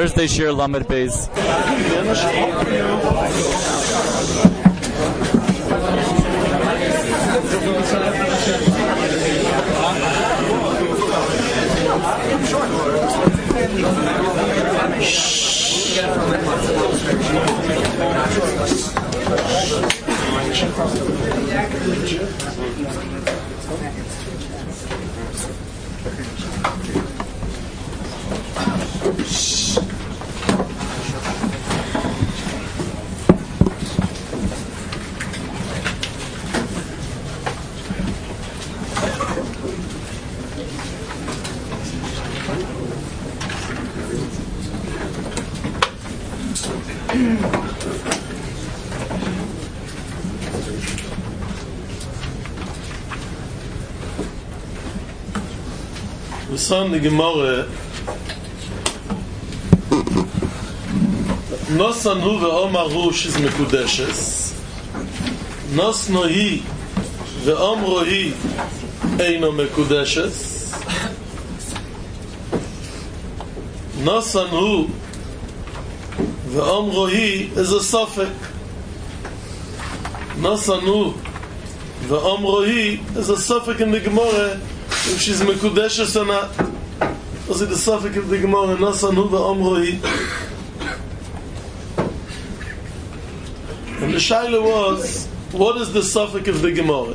Thursday Shir Lamed Beis. Son the Gemara Nosan hu ve'omaru shiz mekudeshes Nosno hi ve'omro hi eino mekudeshes Nosan hu ve'omro hi is a sofek Nosan hu ve'omro hi is a sofek in the Gemara if she's mekudeshes or not. Was it the suffix of the Gemara? Nosan hu ve'omro hi. And the shaila was, what is the suffix of the Gemara?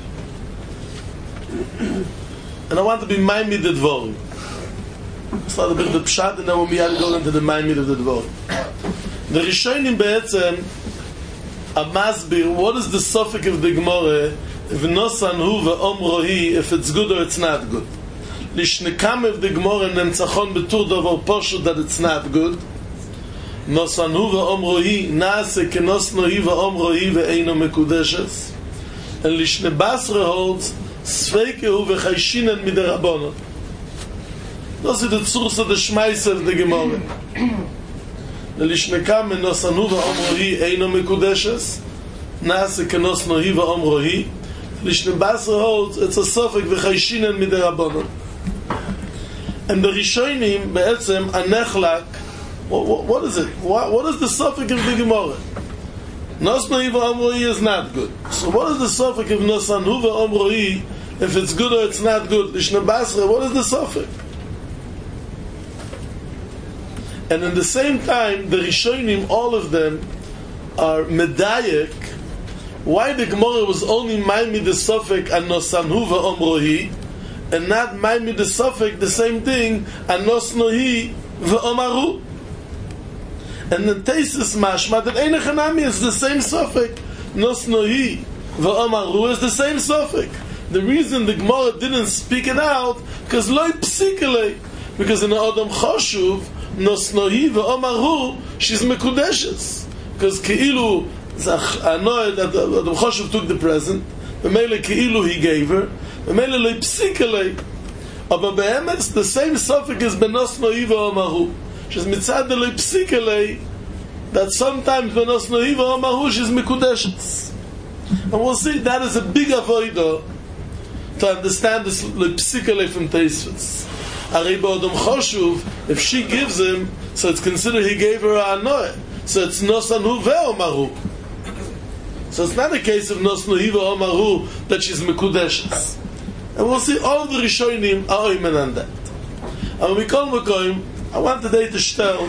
And I want to be maimid the dvorim. Start a bit of the pshat, and then we'll be able to go into the maimid of the dvorim. The Rishonim be'etzem a masbir, what is the suffix of the Gemara? If nosan hu ve'omro hi, if it's good or it's not good. Lishnekam of the Gemara nemtzachon betur davar poshut that it's not good. Nosan hu ve'omro hi, naase kenosno hi ve'omro hi ve'eino mekudeshes. And Lishne Basra holds sveike hu ve'chayshinen miderabonon. Das ist the source of the Shmeise of the Gemara. Lishnekam nosan hu ve'omro hi eino mekudeshes. Naase kenosno hi ve'omro hi. Lishne Basra holds it's a suffix ve'chayshinen miderabonon. And the Rishonim be'etzem anechlak. What is it? What is the suffix of the Gemara? Nosno hi ve'omro hi is not good. So what is the suffix of nosan hu ve'omro hi? If it's good or it's not good? Lishne Basra, what is the suffix? And in the same time, the Rishonim, all of them, are medayek. Why the Gemara was only maimid the suffix and nosan hu ve'omro hi, and not maimid the suffix the same thing and nosno hi ve'omaru. And the Teisus mashma that ein chanami is the same suffix. Nosno hi ve'omaru is the same suffix. The reason the Gemara didn't speak it out because loy psikele, because in the Adam Choshuv nosno hi ve'omaru she's mekudeshes, because keilu I know that the Choshev took the present. The Mele Keilu he gave her. The Mele Loi Psikele. But be'emes the same suffix is Benos Noiva Omahu. She's mitzad Loi Psikele. That sometimes Benos Noiva Omahu she's Mikudeshes. And we'll see that is a big avodah to understand this Loi Psikele from Teisvus. Ariba Adam Choshev, if she gives him, so it's considered he gave her a Anoeh. So it's Nosan Hu ve'Omaru. So it's not a case of Nosno hi ve'omaru that she's mekudeshes. And we'll see all of the Rishonim are oimen on that. And when we call Mekoim, I want today to tell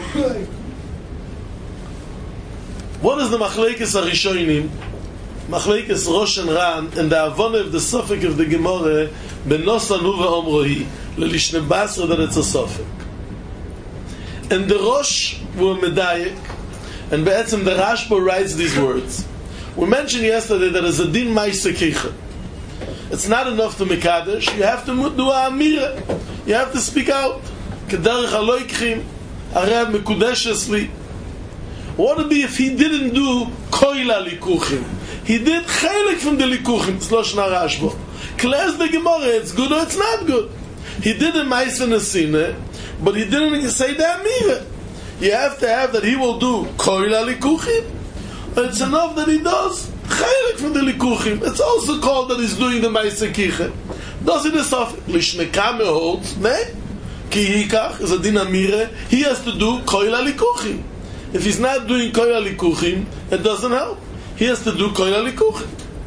what is the Machlekes HaRishonim, Machlekes Rosh and Ran, and the Avonah of the suffix of the Gemara, ben Nosan hu ve'omro hi, lelishne basra that it's a suffix. And the Rosh were medayek, and be'etzem the Rashba writes these words. We mentioned yesterday that as a din ma'aseh keicha, it's not enough to mekadesh. You have to do a amira. You have to speak out. Kederech haloikchim, arei mekudeshes li. What would it be if he didn't do koila likuchim? He did chelik from the likuchim. It's lo shna Rashba. Class the Gemara. It's good or it's not good. He did a ma'aseh nesine, but he didn't say the amira. You have to have that he will do koila likuchim. It's enough that he does chelik from the likuchim. It's also called that he's doing the ma'aseh kicha. Does it enough? Lishnekame holds, ne? ki hikach is a din amire, he has to do koil alikuchim. If he's not doing koil alikuchim, it doesn't help. He has to do koil alikuchim.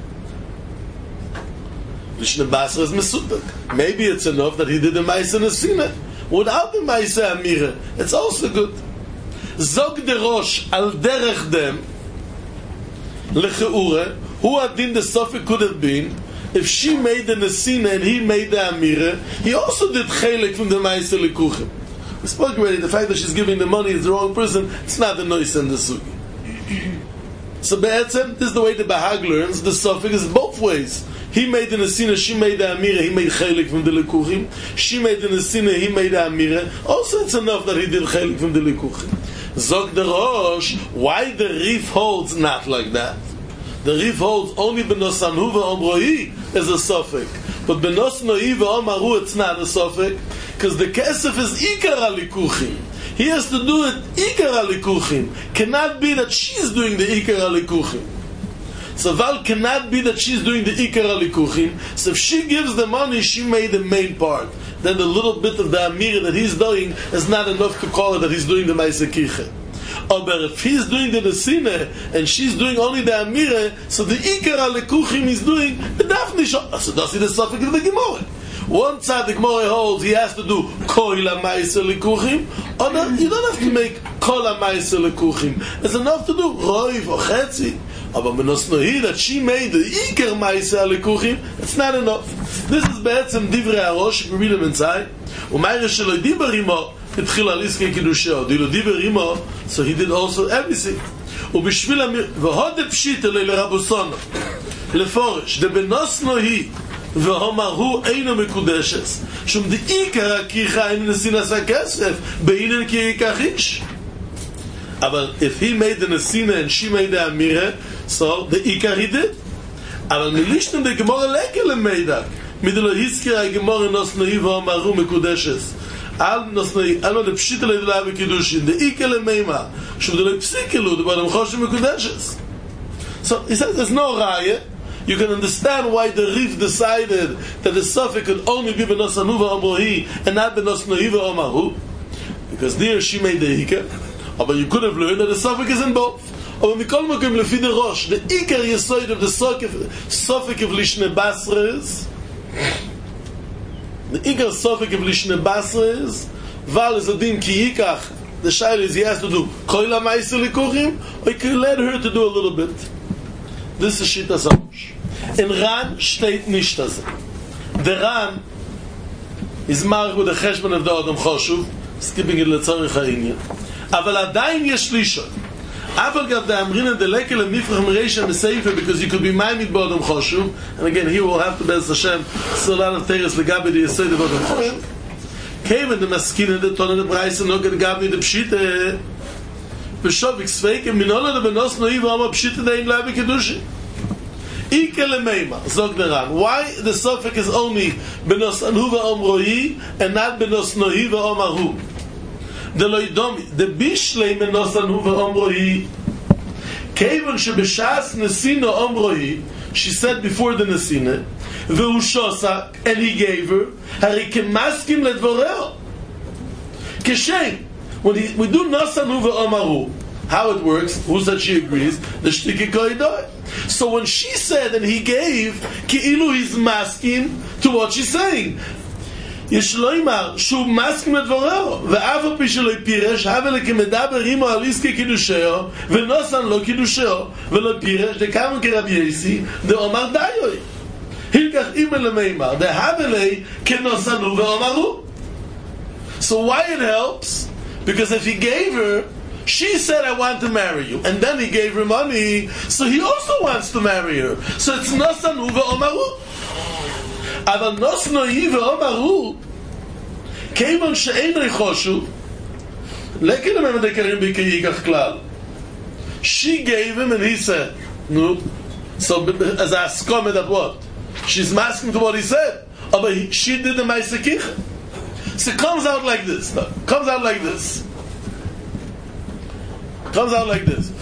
Lishne Basra is mesutak. Maybe it's enough that he did the Maisa Nesina. Without the Maisa Amire, it's also good. Zog de Rosh al derech dem lecheure, who adin the Sofik could have been, if she made the Nesina and he made the Amire, he also did Chelek from the Maisa Likuchim. We spoke already, the fact that she's giving the money is the wrong person, it's not the noise and the sugi. So Be'etzem, this is the way the Bahag learns, the Sofik is both ways. He made the Nesina, she made the Amira, he made Chelik from the Likuchim. She made the Nesina, he made the Amira. Also it's enough that he did Chelik from the Likuchim. Zog the Rosh, why the Rif holds not like that? The Rif holds only Benos Anuva Omrohi is a Sofik. But Benos Noiva Omaru it's not a Sofik, because the Kesef is Ikar Alikuchim. He has to do it Ikar Alikuchim. Cannot be that she's doing the Ikar Alikuchim. So Val cannot be that she's doing the Ikar Alikuchim. So if she gives the money, she made the main part. Then the little bit of the Amir that he's doing is not enough to call it that he's doing the Maisa Kiche. But if he's doing the Nesine and she's doing only the Amir, so the Ikar Alikuchim is doing the Daphne Shah. So that's the Sofik of the Gemara. One side the Gemara holds he has to do Koila Maisa Likuchim, or no, you don't have to make Kola Maisa Likuchim. It's enough to do Roiv or Chetzi. But Benos Nohi that she made the Iker Maisa Likuchim, it's not enough. This is Be'etzem Divrei HaRosh, we read them inside. Umayre shelo diber imo etchil aliske kidusheo. Dilo diber imo, so he did also everything. Ubishvil amir v'hod pshit elei lerabusono leforish de Benos Nohi v'homaru eino mekudeshes shum de Iker HaKicha ein nesinas HaKesef beinen ki yikachish. But if he made the Nesina and she made the Amire, so the Ikar he did. But milishnu the Gemara lekele meidak. Midlo hiskira Gemara nosnoi v'omaru mekudeshes. Al nosnoi, al the pshita leidula v'kidushin. The Ikar lemeima. Shum the lepsikelu, the bottom choshim mekudeshes. So he says there's no raya. You can understand why the Rif decided that the Sofik could only be benos anuva omrohi and not benos noiva omaru. Because there she made the Ikar. But you could have learned that the Sofik is in both. But Mikol Makom Lefi the Rosh, the Ikar Yesoid of the Sofik of Lishne Basra is, the Ikar Sofik of Lishne Basra is, Val is a din ki Yikach, the Shail is he has to do Koila Maisa Likuchim, or you can let her to do a little bit. This is Shita Samosh. In Ran steht nicht das. The Ran is marked with the Cheshbon of the Adam Choshuv, skipping it Letzorich HaInyan. אבל עדיין יש לישון. אבל גם דאמרין and the lekel and mifrach mereisha meseifer, because you could be maimid b'odom choshuv, and again here we'll have to Be'ez Hashem still a lot of teres legabi the yesod of odom choshuv. Came in the maskin and the ton of the price and no get gabi the pshite v'shovik sveik and minola the benos noi v'ama pshite dein lavi kedushi. Ike lemeima zog deran. Why the Sofik is only benos anuva omrohi and not benos noi v'omaru? The loidomi, the bishlei menosan huva omrohi. Kevon shebeshas nesina omrohi. She said before the nesina, ve'ushosa, and he gave her. Hari kemaskim ledvoreo. Keshem, when we do nosan huva omaru, how it works? Who said she agrees? The shtiki koidoi. So when she said and he gave, ki'ilu he's masking to what she's saying. יש לו אמר שהוא מסכים לדבורהו ואף על פי שלא פירש אבל כמדבר עמו על עסקי קידושהו ונוסן לו קידושהו ולא פירש דקאמו כרבי יסי דאמר דיוי הלקח אימא למימר דהבלי כנוסנו ואמרו. So why it helps? Because if he gave her, she said I want to marry you, and then he gave her money, so he also wants to marry her, so it's nosanu ve'omaru. אבל נוס נוי ואומרו כיוון שאין חושו לכן הם מדקרים בי כיגח כלל. She gave him and he said no. So as I assumed that what? She's masking to what he said. But she did the Maisa Kicha. So it comes out like this. No, comes out like this. Comes out like this.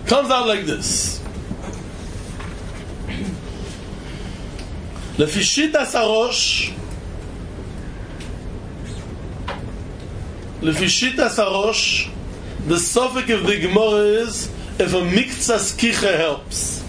Comes out like this. Lefishitas Arosh. Lefishitas Arosh. The suffix of the Gemara is if a miktsas kicha helps.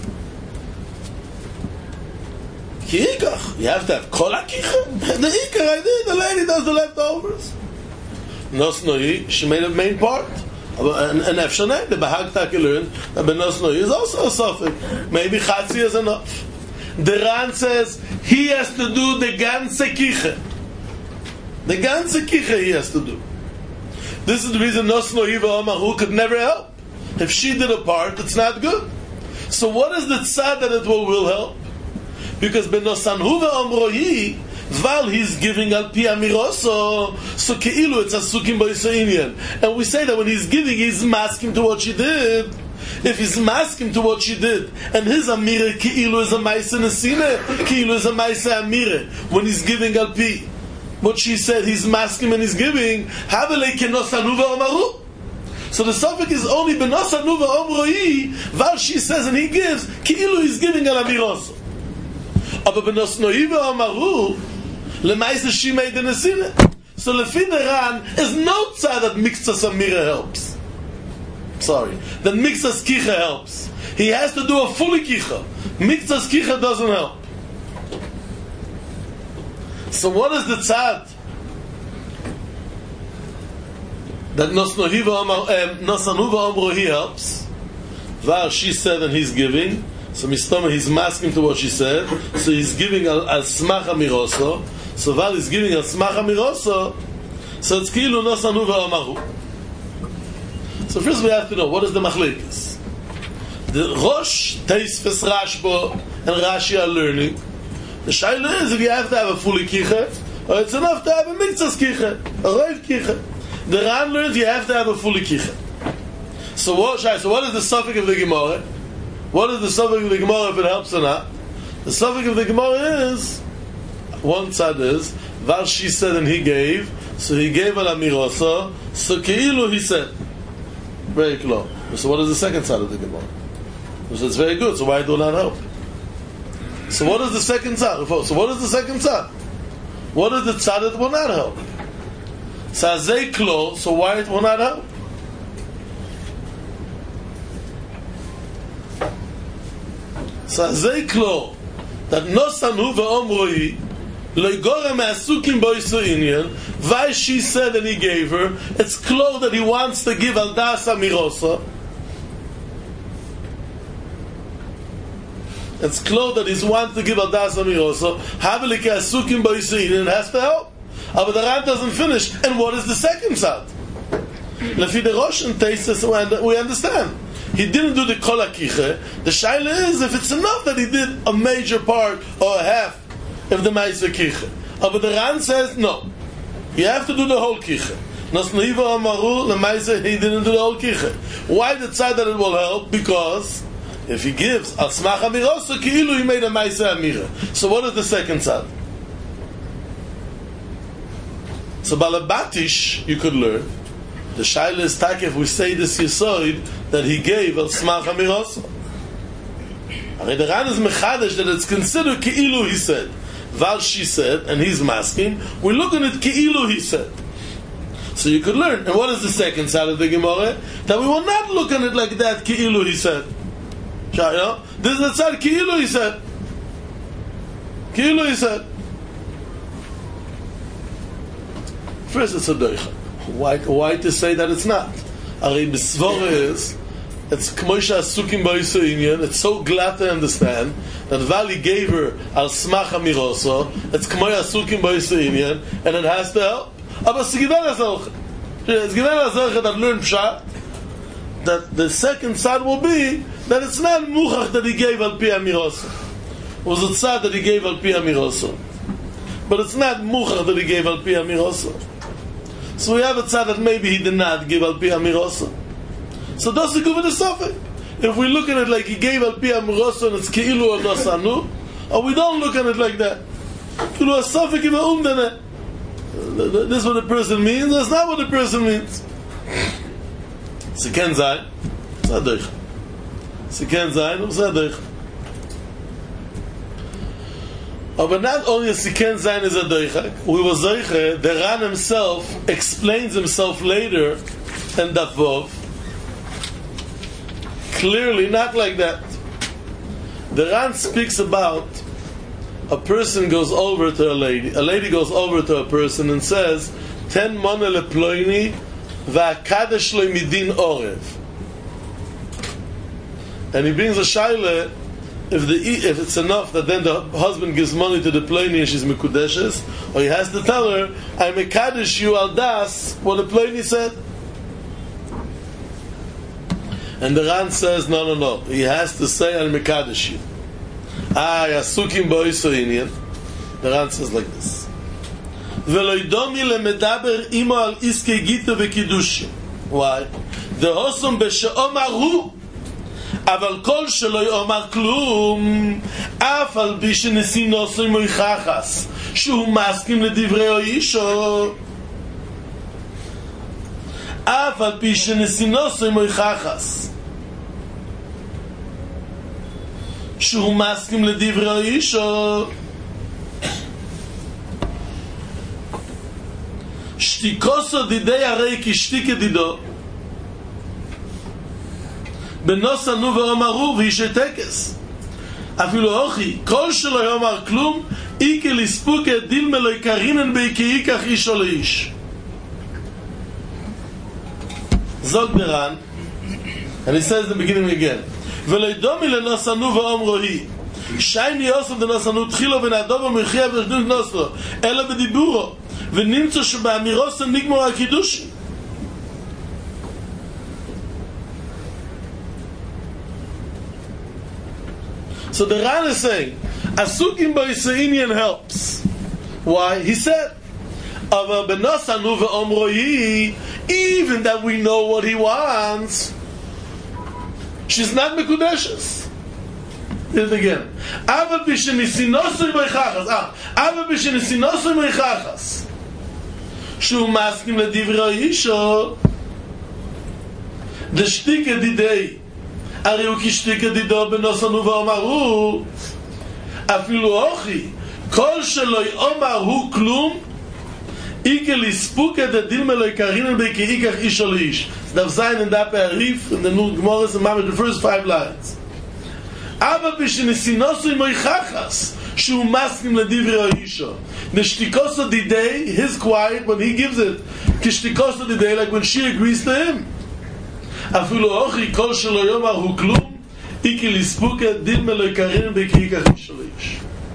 Kiikach, you have to have kol kicha. The ikar I did. The lady does the leftovers. Nosnoi, she made a main part. And Efshaneh, the Bahagta learned that Benosnoi is also a suffix. Maybe Chatzi is enough. The Ran says he has to do the ganze kicha. The ganze kicha he has to do. This is the reason Nosnoi V'Omahu could never help. If she did a part, it's not good. So what is the tzad that it will help? Because Benosanhu V'Omrohi, while he's giving al pi amiroso, so keilu it's asukim b'yisraelian. And we say that when he's giving, he's masking to what she did. If he's masking to what she did, and his amire keilu is a ma'ase nesine, keilu is a ma'ase amire. When he's giving al pi, what she said, he's masking and he's giving. Havelei kenosanu v'omaru. So the suffix is only benosanu v'omroi, while she says and he gives, keilu he's giving al amiroso. Aber benosnoi v'omaru, lemaisa she made the nesine. So lefi the Ran is no tzad that miktsas amira helps. Sorry, that miktsas kicha helps. He has to do a fully kicha. Miktsas kicha doesn't help. So what is the tzad that nosanuva amrohi helps? Var she said and he's giving. So mistama he's masking to what she said. So he's giving al smach amiroso. So while he's giving al smach amiroso, so it's kilu nosanu v'amahu. So first we have to know what is the machlekes. The Rosh, Teisves, Rashba, and Rashi are learning. The shaila is if you have to have a fully kicha, or it's enough to have a miktsas kicha, a reiv kicha. The Ran learns you have to have a fully kicha. So what is the suffix of the Gemara? What is the suffix of the Gemara if it helps or not? The suffix of the Gemara is, one tzad is, Val she said and he gave, so he gave al amirosa, so keilu he said. Very close. So what is the second side of the Gemara? So it's very good, so why do not help? So what is the second tzad? So what is the second tzad? What is the tzad that will not help? Sazei klo, so why it will not help? Sazei klo, that nosanu ve'omroi loigora me'asukim boisu inyan. Why she said and he gave her? It's klo that he wants to give al das amirosa. It's clothes that he wants to give al das amirosa. Havelike asukim boisu inyan has to help. But the Ran doesn't finish. And what is the second side? Lefi the Rosh and Teisves, we understand. He didn't do the kol hakicha. The shaila is if it's enough that he did a major part or a half of the ma'ase kicha. But the Ran says no. You have to do the whole kicha. Nosneiva amaru lemaise he didn't do the whole kicha. Why the tzad that it will help? Because if he gives al smach amirosa keilu he made a ma'ase amira. So what is the second tzad? So balabatish you could learn. The shaila is tak if we say this yisoid that he gave al smach amirosa. The Ran is mechadish that it's considered keilu he said. Val she said, and he's masking. We're looking at keilu he said. So you could learn. And what is the second side of the Gemara? That we will not look at it like that keilu he said. This is the side keilu he said. Keilu he said. First it's a doicha. Why to say that it's not? Ari besvora is it's k'moshe asukim b'yisu inyan. It's so glad to understand that Vali gave her al smach amiroso. It's k'moshe asukim b'yisu inyan, and it has to help. Aber it's given that learn pshat that the second side will be that it's not muchach that he gave al pi amiroso. It was a tzad that he gave al pi amiroso, but it's not muchach that he gave al pi amiroso. So we have a tzad that maybe he did not give al pi amiroso. So that's the good with the suffix. If we look at it like he gave al pi amiroso and it's keilu or nosanu, or we don't look at it like that. Keilu a suffix in the this is what the person means. That's not what the person means. So ken zay, it's not doich. Sie kann sein, sehr Deuchak. But not only is he can sein as a Deuchak, we will say the Ran himself explains himself later in Daf Vov. Clearly, not like that. The Ran speaks about a person goes over to a lady goes over to a person and says, Ten mona leploini va'akadesh lo midin orev. And he brings a shaila, if it's enough that then the husband gives money to the ploini and she's mekudeshes, or he has to tell her, I mekadesh you al das, what the ploini said. And the Ran says, no. He has to say, I'll mekadesh you. Yasukim ba'oiso inyan. The Ran says like this. V'lo yidomi lemedaber imo al iske gita v'kidushi. Why? The hosum b'she'omaru אבל כל שלא יאמר כלום אף על בי שנסינו מויחחס שהוא מסכים לדברי אישו אף על בי שנסינו מויחחס שהוא מסכים לדברי אישו שתיקוסו דידי הרי כשתיקה דידו בנוס ענו ואמרו ואיש טקס אפילו אוכי כל שלא יאמר כלום איקי לספוק את דיל מלוי קרינן באיקי איקח איש או לאיש זוג דרן and he says in the beginning again ולא ידומי לנוס ענו ואומרו היא שייני יוסף דנוס ענו תחילו ונעדו ומחיה ושדות נוסו אלא בדיבורו ונמצא שבאמירוסו נגמור הקידושי So the Ran is saying, Asukim ba'isa'inyan helps. Why? He said, even that we know what he wants, she's not mekudeshes. Read it again. Ava b'shenisinosu meichachas. Shu maskim ledivra yisho. The shtika didei. הרי הוא כשתיק ידידו בנוסנו ואומרו אפילו אוכי כל שלא יאמר הוא כלום איקה לספוק את הדיל מלוי קרינן בי כי איקח איש או לאיש דף זין אין דף העריף in the new Gemara the first 5 lines אבל בשנסינוסו עם מויחחס שהוא מסכים לדברי אישו נשתיקוסו דידי his quiet when he gives it כשתיקוסו דידי like when she agrees to him אפילו אוכי כל שלא יאמר הוא כלום איקי לספוק את דיל מלוי קרינן בי כי איקח איש או לאיש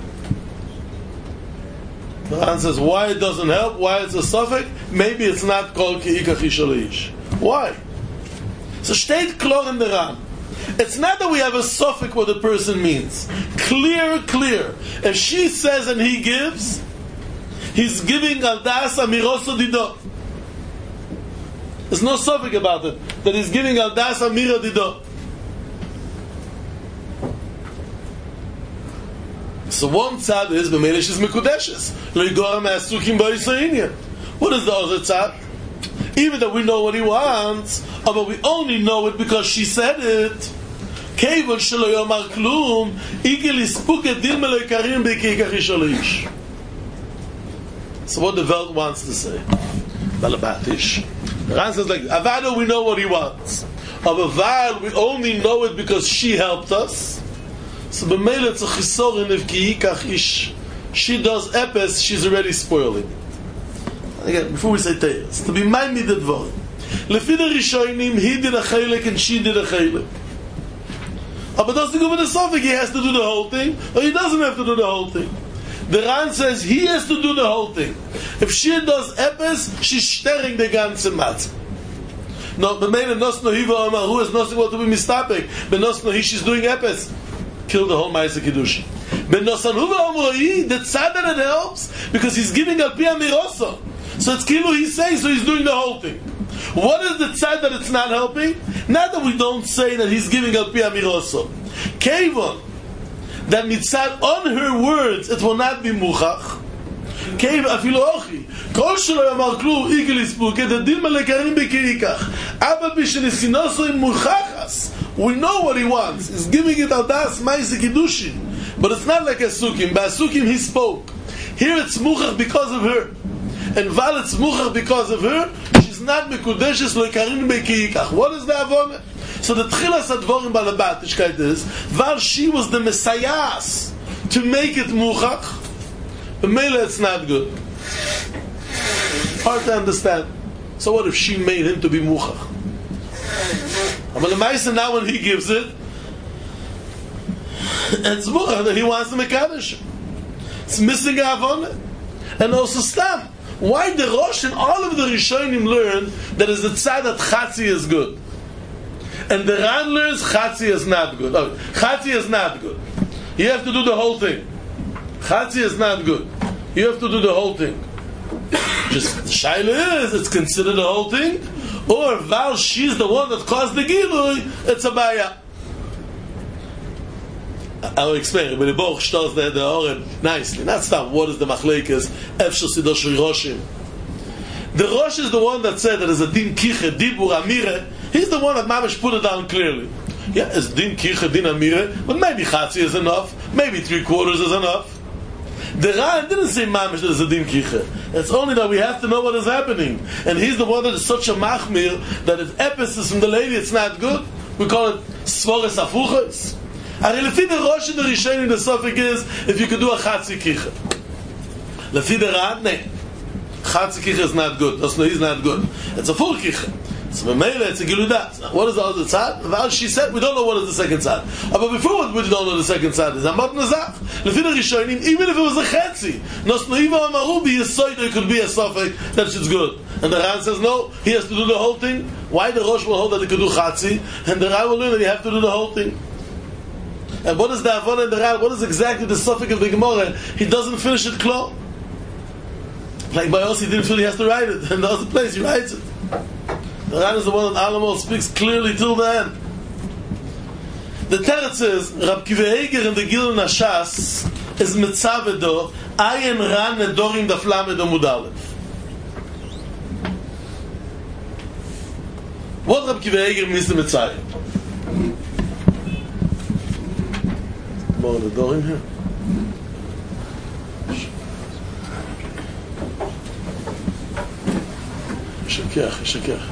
The Ran says why it doesn't help, why it's a suffix, maybe it's not called ki ikach ish leish. Why? So steht klar in the Ran. It's not that we have a suffix what the person means. Clear. If she says and he gives, he's giving al das amiroso dido. There's no suffix about it. That he's giving al das amiro dido. So one tzad is b'meilesh is mekudeshes. Lo yigoram ha'asukim ba'isa'inyan. What is the other tzad? Even that we know what he wants, but we only know it because she said it. Kevon shelo yomar klum, iki lispuk et dil melo yikarim b'iki yikach ish o leish. So what the Welt wants to say? Balabatish. The Ran says like, Avada we know what he wants. But Avad we only know it because she helped us. So b'meile it's a chisorin if ki yikach ish. She does epes, she's already spoiling it. Again, before we say teis, to be mind me the dvorim. Lefi the Rishonim, he did a chelik and she did a chelik. But doesn't go with the suffix, he has to do the whole thing, or he doesn't have to do the whole thing. The Ran says he has to do the whole thing. If she does epes, she's stirring the ganze matz. No, b'meile nosno hiva amar, who has nothing what to be mistapek, but nosno he, she's doing epes. Kill the whole Ma'aseh Kiddushi. But Nosanuva Amroi, the tzad that it helps, because he's giving al pi amiroso. So it's kilu he's saying, so he's doing the whole thing. What is the tzad that it's not helping? Not that we don't say that he's giving al pi amiroso. Kevon, that mitzad on her words, it will not be muchach. Kevon afilu ochi, kol shelo yamar klu igel ispuke, the dilma lekarim bekirikach, aber bishenisinoso im muchachas, we know what he wants. He's giving it al das ma'aseh kiddushin. But it's not like a Sukkim. By Sukkim he spoke. Here it's Muchach because of her. And while it's Muchach because of her, she's not Mekudeshes lo ikarin bekiikach. What is the Avonah? So the Tchilas Advorim Balabatischkeit is, while she was the Messiahs to make it Muchach, the Mele it's not good. Hard to understand. So what if she made him to be Muchach? But the Maisa now when he gives it, it's Muchach that he wants to Mekadosh. It's missing Avonah. And also Stam. Why the Rosh and all of the Rishonim learn that is the tzad that Chatzi is good. And the Ran learns Chatzi is not good. Oh, Chatzi is not good. You have to do the whole thing. Chatzi is not good. You have to do the whole thing. Just the Shaila is, it's considered the whole thing. Or while she's the one that caused the Gilui, it's a Baya. I'll explain. But the Boch stars the Oren nicely. Not stop. What is the Machlekes? Efshel Sidosh Roshim. The Rosh is the one that said that is a Din Kiche, Dibur Amire. He's the one that Mamish put it down clearly. Yeah, it's Din Kiche, Din Amire, but maybe Chatzi is enough. Maybe 3/4 is enough. The Ran didn't say Mamish that it's a Din Kiche. It's only that we have to know what is happening. And he's the one that is such a Machmir that if Epis from the lady, it's not good. We call it Svores Afuchos. And lefi the Rosh and the Rishonim, the Sofik is if you could do a Chatzi Kiche. Lefi the Ran, no. Chatzi Kiche is not good. That's no, he's not good. It's a full Kiche. So Memele, it's a Giludat. What is the other side? Well, she said we don't know what is the second side. But before we don't know the second side is Amot Nazach. Lefi the Rishonim, even if it was a Chetzi, Nosnoiva Amarubi is so there could be a Sofik that she's good. And the Ran says no, he has to do the whole thing. Why the Rosh will hold that he could do Chatzi? And the Ran will learn that you have to do the whole thing. And what is the Avon and the Ran? What is exactly the suffix of the Gemara? He doesn't finish it clear. Like by us, he didn't feel he has to write it. In the other place, he writes it. The Ran is the one that Alamo speaks clearly till the end. The Teretz says, Rab Kiva Eger in the Gilun Hashas is Metzavedo, Ayin Ran Nedorim Daf Lamed Amud Aleph. What Rab Kiva Eger means the Metzavedo? More the door in here. Shekech.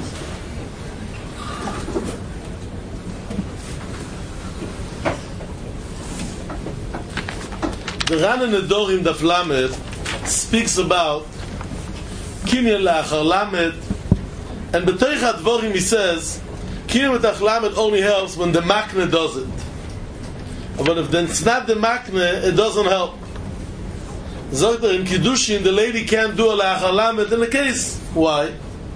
The Ran and the Dorim Daf Lamed speaks about Kinyan Lachar Lamed, and B'toich HaDvorim he says Kinyan Lachar Lamed only helps when the Makne does it. But if then it's not the Makne, it doesn't help. Sagt in Kiddushin, the lady can't do a Lachar Lamed in the case. Why?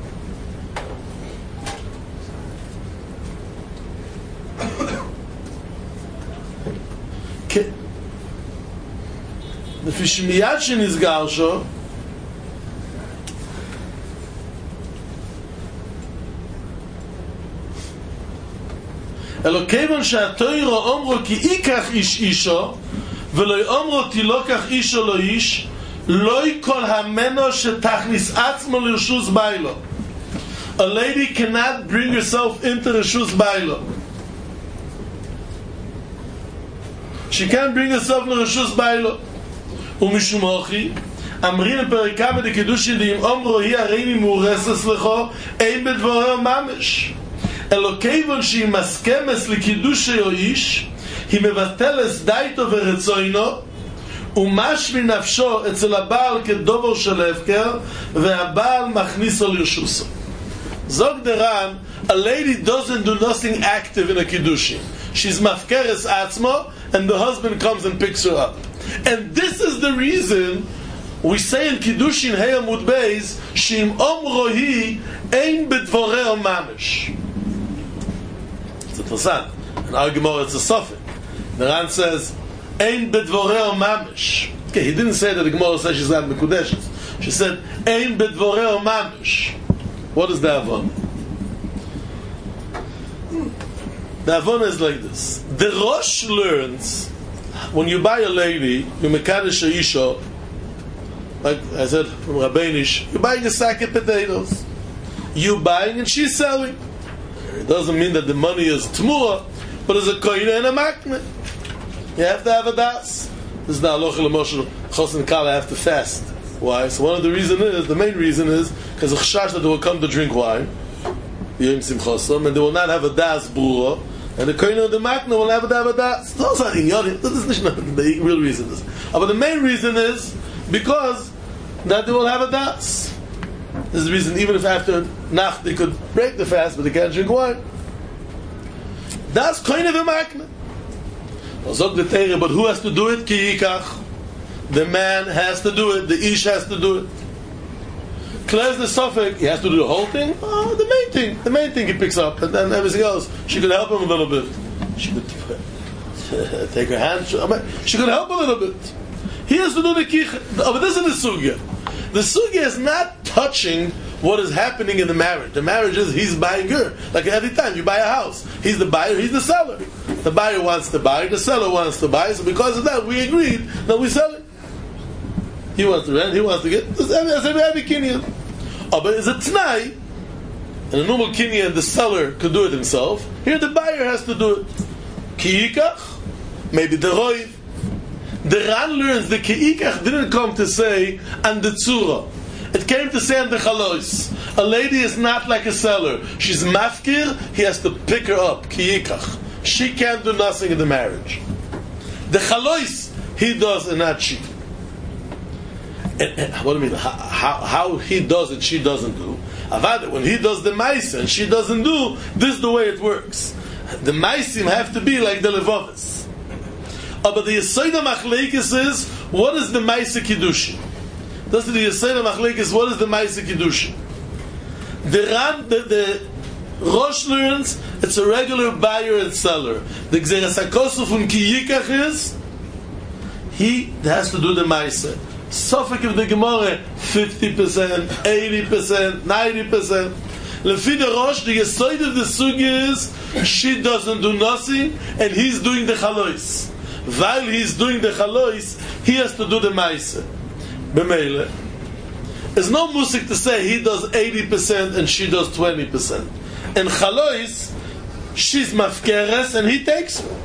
לפי שמיד שנסגר שו אלו כיוון שהתוירו אומרו כי איקח איש אישו ולא אומרו תילוקח אישו לא איש לא כל המנו שתכניס עצמו לרשוס ביילו. A lady cannot bring herself into רשוס ביילו. She can't bring herself לרשוס ביילו. ומשום אוכי אמרים לפרקה בקידושין ואם אומרו היא הרי ממורסס לכו אין בדברו ממש אלו כיוון שהיא מסכמס לקידושי או איש היא מבטלס דייתו ורצוינו ומשמי נפשו אצל הבעל כדובר של הפקר והבעל מכניסו לרשוסו. זוג דרן, a lady doesn't do nothing active in a kiddushin. She's mafkeres atzmo and the husband comes and picks her up. And this is the reason we say in Kiddushin Hey Amud Beis Shim Omro Hi Ein B'Dvoreo Mamish. It's interessant. In our Gemara it's a suffix. The Ran says Ein B'Dvoreo Mamish. Okay, he didn't say that the Gemara says she's not Mekudeshes. She said Ein B'Dvoreo Mamish. What is the Avon? The Avon is like this. The Rosh learns when you buy a lady, you mekadesh a isha, like I said from Rabbeinish, you're buying a sack of potatoes. You're buying and she's selling. It doesn't mean that the money is tmua, but it's a koine and a makne. You have to have a das. This is not halacha l'moshe chosin kala have to fast. Why? So one of the main reason is because of chash that they will come to drink wine, yom simchosam, and they will not have a das brura, and the koine and the makne will have a das. Those are inyanim. This is not the real reason. But the main reason is because that they will have a das. This is the reason, even if after Nacht they could break the fast, but they can't drink wine. That's kind of a makna. But who has to do it? Ki yikach. The man has to do it. The ish has to do it. Clears the suffix. He has to do the whole thing. Oh, the main thing he picks up, and then everything else. She could help him a little bit. She could take her hand. She could help a little bit. He has to do the kich. But this is the sugya. The sugya is not touching what is happening in the marriage. The marriage is he's buying her. Like every time you buy a house, he's the buyer, he's the seller. The buyer wants to buy, the seller wants to buy. So because of that, we agreed that we sell it. He wants to rent, he wants to get. That's every kinyan. Oh, but it's a t'nai. In a normal kinyan, the seller could do it himself. Here, the buyer has to do it. Ki yikach, maybe the roiv. The Ran learns the Ke'ikach didn't come to say and the Tzura. It came to say and the Chalois. A lady is not like a seller. She's mafkir, he has to pick her up. Ke'ikach. She can't do nothing in the marriage. The Chalois, he does and not she. And what do you mean? How he does it, she doesn't do. Avada, when he does the Maisa and she doesn't do, this is the way it works. The Maisim have to be like the Levavis. But the Yesayda Machlekes is, what is the Maisa Kiddushin? That's the Yesayda Machlekes, what is the Maisa Kiddushin? The Rosh learns, it's a regular buyer and seller. The Gzeres HaKosuf from Ki Yikach is, he has to do the Maisa. Sofik of the Gemara, 50%, 80%, 90%. Lefi the Rosh, the Yesayda of the Sugi is, she doesn't do nothing, and he's doing the Chalois. While he's doing the chalois, he has to do the maisa. B'meile. There's no musik to say he does 80% and she does 20%. In chalois, she's mafkeres and he takes her.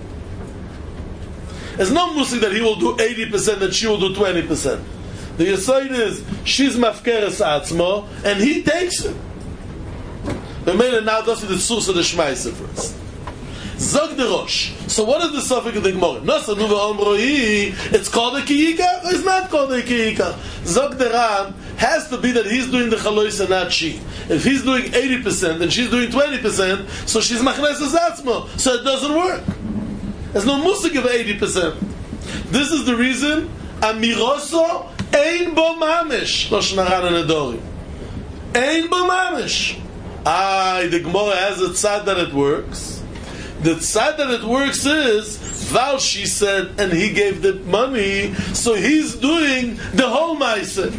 There's no musik that he will do 80% and she will do 20%. The yesod is, she's mafkeres atzmo and he takes her. B'meile now does the tzus of the shmaisa first. Zog the Rosh. So what is the suffix of the Gemara? It's called a Kiyika? It's not called a Kiyika. Zog the Ram has to be that he's doing the Chalois and not she. If he's doing 80% and she's doing 20%, so she's Machneses Atzmo. So it doesn't work. There's no musik of 80%. This is the reason Amiroso Ein Bo Mamish. Lashon Hara Nedorim. Ein Bo Mamish. The Gemara has a tzad that it works. The tzad that it works is Val she said and he gave the money, so he's doing the whole ma'aseh.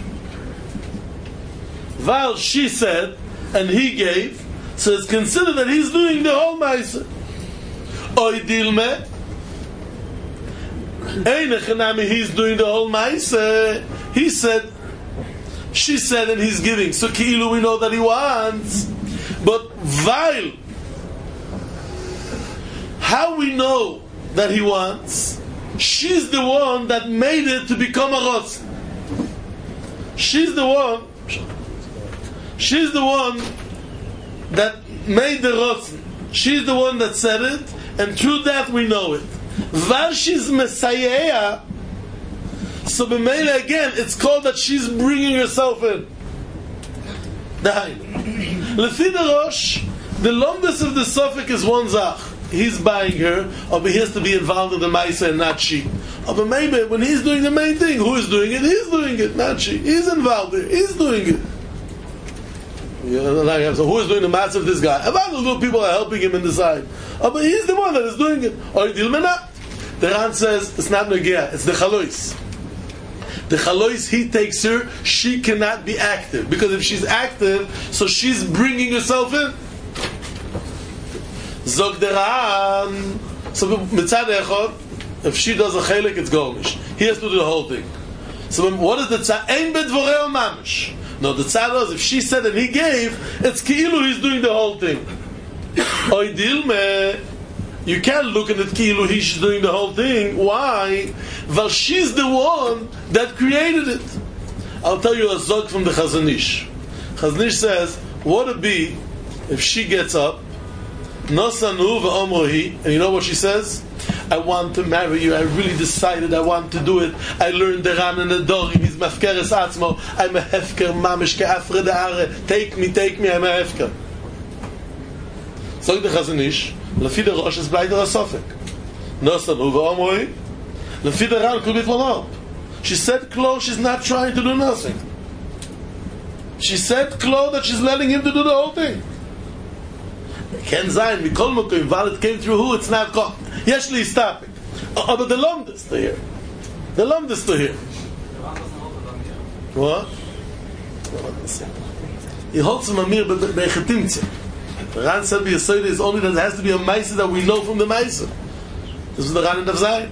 Val she said and he gave, so it's considered that he's doing the whole ma'aseh. Oy dilme Einechanami, he's doing the whole ma'aseh. He said, she said and he's giving, so ki'ilu we know that he wants. But Val, how we know that he wants? She's the one that made it to become a rotz. She's the one that made the rotz. She's the one that said it, and through that we know it. While she's Messiah, so b'meila again, it's called that she's bringing herself in. Lefi the Rosh, the longest of the suffix is one zach. He's buying her, or he has to be involved in the Maisa and not she. But maybe when he's doing the main thing, who is doing it? He's doing it, not she. He's involved there. He's doing it. So who is doing the mass of this guy? About the little people are helping him in the side. But he's the one that is doing it. Or the Ran says it's not Nagia, it's the Chalois. The Chalois, he takes her, she cannot be active. Because if she's active, so she's bringing herself in. Zog the Ran. So mitzad echad, if she does a chelik, it's gomish. He has to do the whole thing. So what is the tzad? Ein bedvorei mamish. No, the tzad is if she said and he gave, it's ki'ilu he's doing the whole thing. Oidilme, you can't look at it kilu she's doing the whole thing. Why? Well, she's the one that created it. I'll tell you a zog from the Chazon Ish. Chazon Ish says, what would it be if she gets up, Nosanu v'omrohi, and you know what she says? I want to marry you. I really decided I want to do it. I learned the Ran and the Dorim. He's mafkeres atzmo. I'm a hefker mamish ke'afre de'are. Take me. I'm a hefker. Zog the Chazon Ish, Lefi the Rosh is bleider a sofek. Nosanu v'omrohi. Lefi the Ran could be from up. She said Klo, she's not trying to do nothing. She said Klo that she's letting him to do the whole thing. Ken Zayin, Mikol Mokim, while it came through who, it's not called. Yeshli is stopping. But the Lomdus to hear. The Lomdus to hear. What? He holds him Amir Bechetimtze. The Ran said the Yesod is only that it has to be a Maisa that we know from the Maisa. This is the Ran and of Zayin.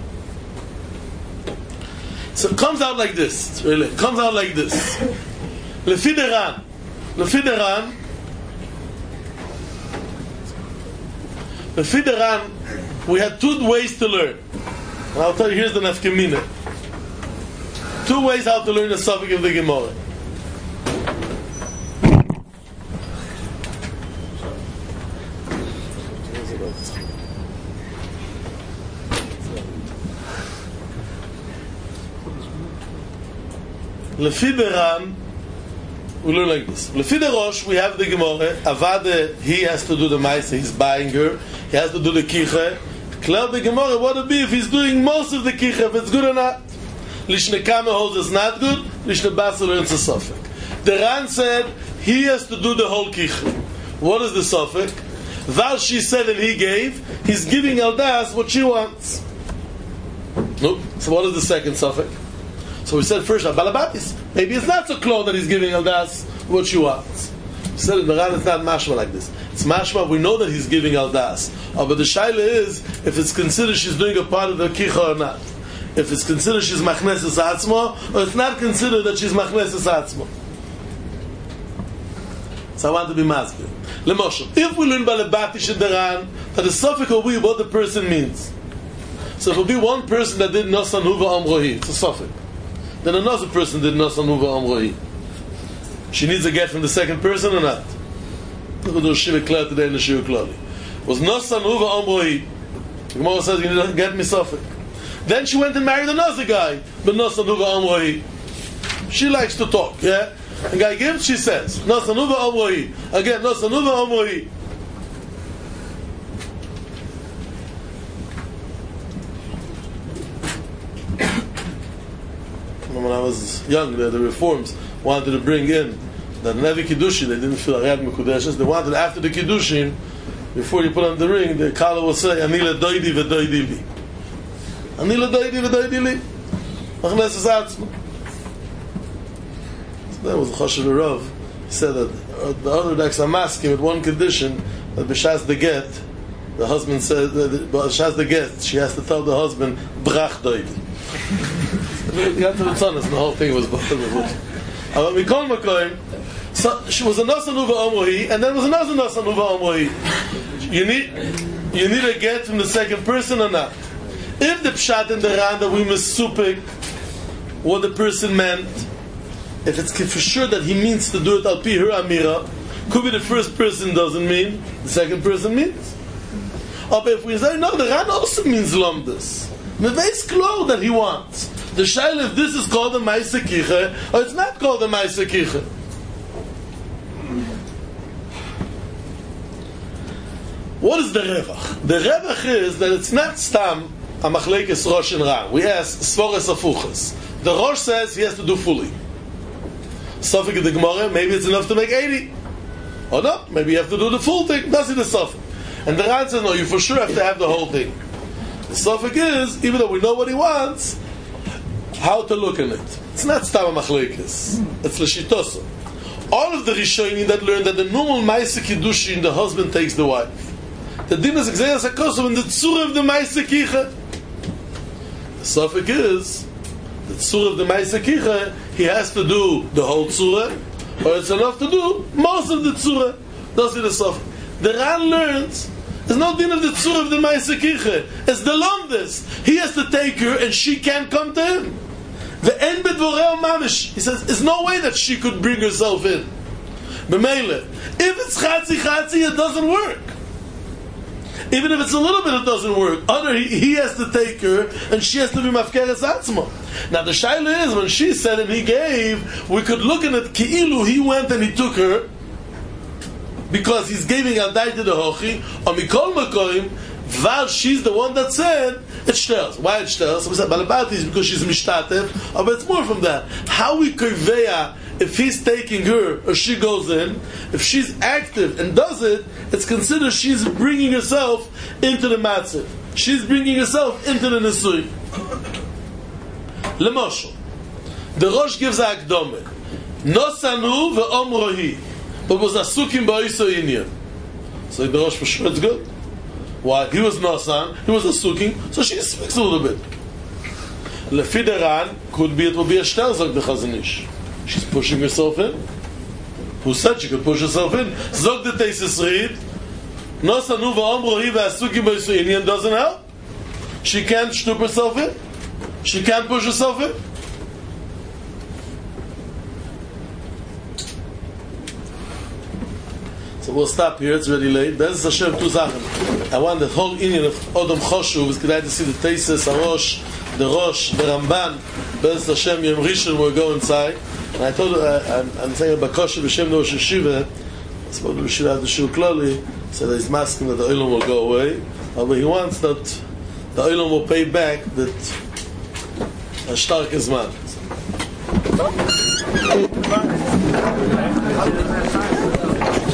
So it comes out like this. Really, it comes out like this. Lefi the Ran, we had two ways to learn. And I'll tell you, here's the nafkamina. 2 ways how to learn the suffix of the Gemara. Lefi the Ran, we learn like this. Lefi the Rosh, we have the Gemara. Avade, he has to do the Maisa, he's buying her. He has to do the Kiche. Cloud the Gemara, what would it be if he's doing most of the Kiche, if it's good or not? Lishne Kame holds it's not good, Lishne Basel learns a Sofek. The Ran said, he has to do the whole Kiche. What is the Sofek? Val she said and he gave, he's giving Aldas what she wants. No. So what is the second Sofek? So we said first, Balabatis. Maybe it's not so close that he's giving Aldas what she wants. We said in the Ran it's not mashma like this. It's mashma, we know that he's giving Aldas. But the shaila is, if it's considered she's doing a part of the Kicha or not. If it's considered she's Machneses Atzmo, or it's not considered that she's Machneses Atzmo. So I want to be masbir. Lemoshel, if we learn Balabatish in the Ran, that the suffix will be what the person means. So if it will be one person that did Nosan Huva Amrohi, it's a suffix. Then another person did Nosan Huva Amrohi. She needs a get from the second person or not? We'll do Shiva Kler today in the Shiva Klali. Was Nosan Huva Amrohi. The Gemara says, you need to get me suffix. Then she went and married another guy, but Nosan Huva Amrohi. She likes to talk, yeah? The guy gives, she says, Nosan Huva Amrohi. Again, Nosan Huva Amrohi. When I was young, the Reforms wanted to bring in that in every Kiddushin, they didn't feel Arad Mekudeshes. They wanted after the Kiddushin, before you put on the ring, the Kala will say, Anila doidi v'doidi li. Anila doidi v'doidi li. Machneses Atzmo. So that was the Choshev Rav. He said that the Orthodox are masking with one condition, that B'shas the get, the husband said, B'shas the get, she has to tell the husband, Brach doidi. You got to the tzonus, the whole thing was but we call Makoim. So she was a Nosan Huva Amrohi, and then was another Nosan Huva Amrohi. You need a get from the second person or not? If the pshat in the Ran that we misupik what the person meant, if it's for sure that he means to do it al pi her amira, could be the first person doesn't mean, the second person means. But if we say no, the Ran also means lomdus. Meveis klo that he wants. The shaila if this is called the Maisa Kiche or it's not called the Maisa Kiche. What is the Revach? The Revach is that it's not Stam a Machlekes Rosh and Ran. We ask Svores Afuchas. The Rosh says he has to do fully. Suffolk of the Gemara, maybe it's enough to make 80. Or not, maybe you have to do the full thing. That's the Suffolk. And the Ran says, no, you for sure have to have the whole thing. The Suffolk is, even though we know what he wants, how to look at it. It's not Stam Machlekes. It's Leshitoso. All of the Rishonim that learn that the normal Maisa Kiddushin, the husband takes the wife. The din is Xeras HaKosov in the Tzur of the Maisa Kiche. The Suffolk is, the Tzur of the Maisa Kiche, he has to do the whole Tzura, or it's enough to do most of the Tzura. That's the Suffolk. The Ran learns, there's no din of the tzur of the Ma'aseh Kirche. It's the Lomdes. He has to take her and she can't come to him. The end bedvoreo mamish. He says, there's no way that she could bring herself in. B'meile. If it's chatzi, it doesn't work. Even if it's a little bit, it doesn't work. Other, he has to take her, and she has to be mafkeres atzma. Now the shaila is, when she said and he gave, we could look at it, ki'ilu, he went and he took her, because he's giving adai to the hochi, or mikol makoim, val she's the one that said, it shters. Why it shters? So we said, balabati is because she's mishtatev, but it's more from that. How we konveya, if he's taking her, or she goes in, if she's active and does it, it's considered she's bringing herself into the matzah. She's bringing herself into the nesui. Lemoshel, the Rosh gives a akdome. Nosanu ve'omrohi, but was asukim ba'isa inyan. So the Rosh for sure it's good. Why? He was nosan, he was asuking, so she speaks a little bit. Lefideran could be, it will be a shtel, zog the Chazon Ish. She's pushing herself in. Who said she could push herself in? Zog the Teisus read. Nosanu va'omrohi ve'asukim ba'isa inyan doesn't help. She can't shtup herself in. She can't push herself in. So we'll stop here, it's already late. Bez Hashem, two Sachen. I want the whole Indian of Odom Choshuv is glad to see the Teisus, Arosh, the Rosh, the Ramban. Bez Hashem, Yom Rishon will go inside. And I told I'm saying about Kosher B'Shem Rosh Hashiva, I spoke to B'Shirav the Shul Klali, said he's masking that the Olam will go away. But he wants that the Olam will pay back that a stark is man.